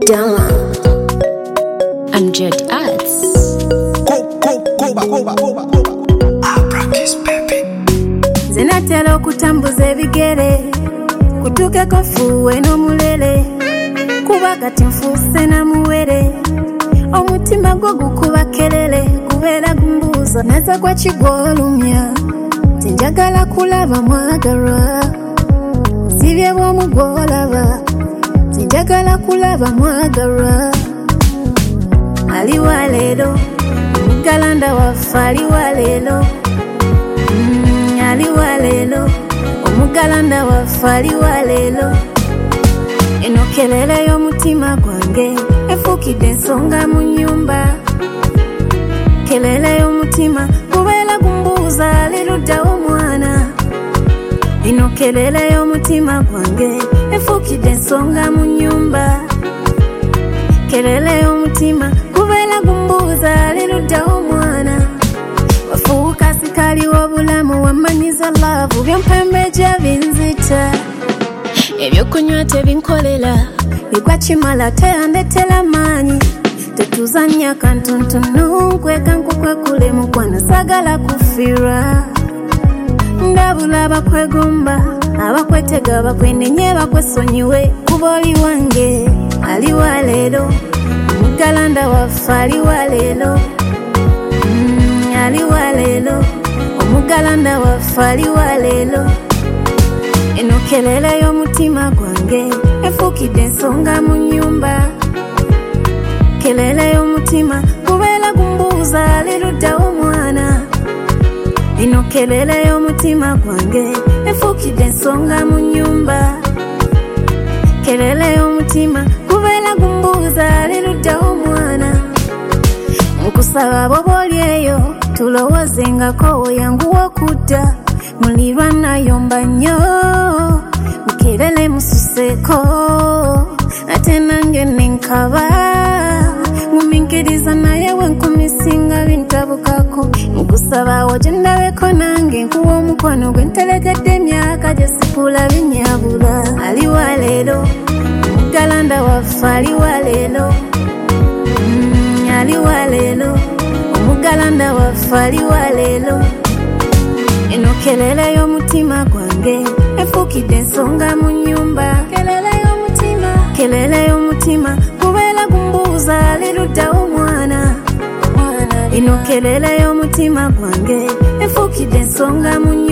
Dama Amjad Arts. Zenatera okutambuza ebigere kutuuke kofuwe n'omulere kuba kati nfuuse namuwere omutima gwo gukuba kelele kubeera gumbuuza naza gwa kigwolumya tinjagala kulaba mwagalwa sibye bwomu gwolaba tinjagala kulaba mwagalwa aliwa leero omugalanda waffe aliwa leero aliwa leero omugalanda waffe aliwa leero eno kelele y'omutima gwange efuukidde ensonga mu nnyumba kelele y'omutima gubeera gumbuuza aliruddawo mwana eno kelele y'omutima gwange efuukidde ensonga mu nnyumba kelele y'omutima gubeera gumbuuza aliruddawo mwana wafuuka sikali w'obulamu wamanyiza laavu by'ompembeja binzita ebyokunywa tebinkolera bigwa kimala teyandetera maanyi tetuzanya kantonotono nkweka nkukwekule mukwana sagala kufiirwa ndabula abakwegomba abakwetega bakwenenye bakwesonyiwe kuba oli wange aliwa leero omugalanda waffe aliwa leero aliwa leero omugalanda waffe aliwa leero eno kelele y'omutima gwange efuukidde ensonga mu nnyumba kelele y'omutima gubeera gumbuuza aliruddawo mwana eno kelele y'omutima gwange efuukidde ensonga mu nnyumba kelele y'omutima gubeera gumbuuza aliruddawo mwana nkusaba bobooli eyo tulowoozengako oyanguwa okudda mulirwa nayomba nnyo mukelele mususeeko ate nange nenkaba muminkiriza naye wenkumisinga bintabukako nkusaba gye ndabeko nange nkuwa omukono gwe nterekedde emyaka gye sikula binyabula aliwa leero omugalanda waffe aliwa leero aliwa leero omugalanda waffe aliwa leero eno kelele y'omutima gwange efuukidde ensonga mu nnyumba kelele y'omutima gubeera gumbuuza aliruddawo mwana eno kelele y'omutima gwange efuukidde ensonga mu